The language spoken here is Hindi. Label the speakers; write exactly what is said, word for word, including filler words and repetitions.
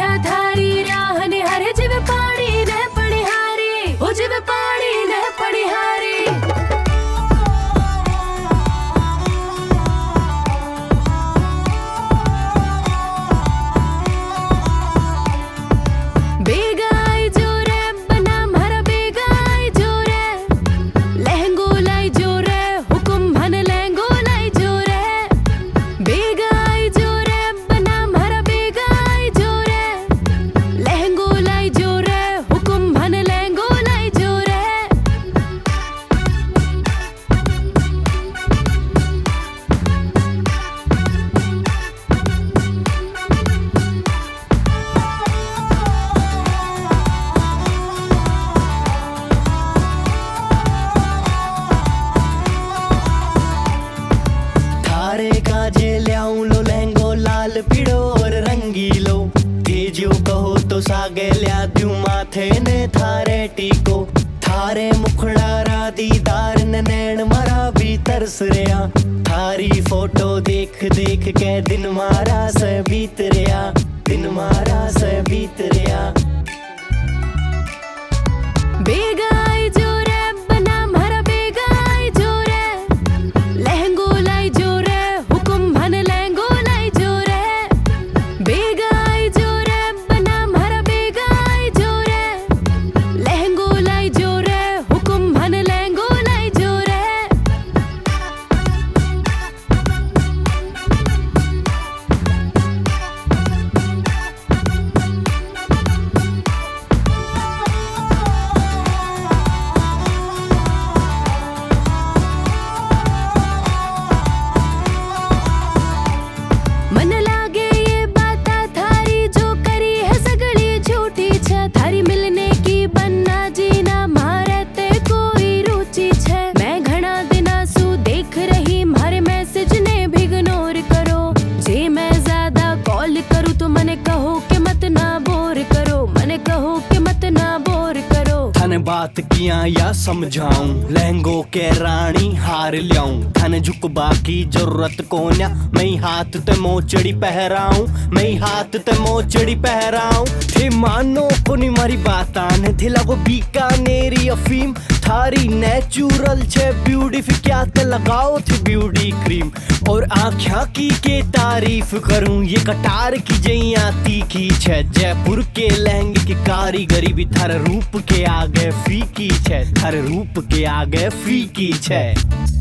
Speaker 1: छा थारी राह ने हरे जीव पाड़ी ने पड़िहारी ओ जीव पाड़ी ने पड़िहारी
Speaker 2: जे ल्याऊं लो लहंगो लाल पीड़ो और रंगीलो तेजो कहो तो सागे ल्या द्यू माथे ने थारे टीको थारे मुखड़ा रा दीदार ने नैन मारा भी तरस रया थारी फोटो देख देख के दिन मारा से बीत रया दिन मारा से बीत रया
Speaker 1: बेगा आई जो रे बना मारा बेगा आई जो रे लहंगो लाई जो रे मन लागे ये बात थारी जो करी है सगली झूठी छे थारी मिलने की बनना जीना मारे ते कोई रुचि छे मैं घना दिना सु देख रही मारे मैसेज ने भी इग्नोर करो जे मैं ज्यादा कॉल करूँ तो मने कहो कि मत ना बोर करो मने कहो कि मत ना बोर करो
Speaker 2: थने बात किया या समझाऊं लहंगो के रानी हार ल्याऊं थने झुकबा की जरूरत कोन्या मैं हाथ ते मोचड़ी पहराऊं मैं हाथ ते मोचड़ी पहराऊं थे मानो कोनी मारी बात आने थे लगो बीकानेरी अफीम थारी नेचुरल छे ब्यूटीफुल क्या ते लगाओ थे ब्यूटी क्रीम और आँख्या की के तारीफ करूं ये कटार की जइया तीखी छे जयपुर के लहंगे की कारीगरी भी थारे रूप के आगे फीकी छे थारे रूप के आगे फीकी छे।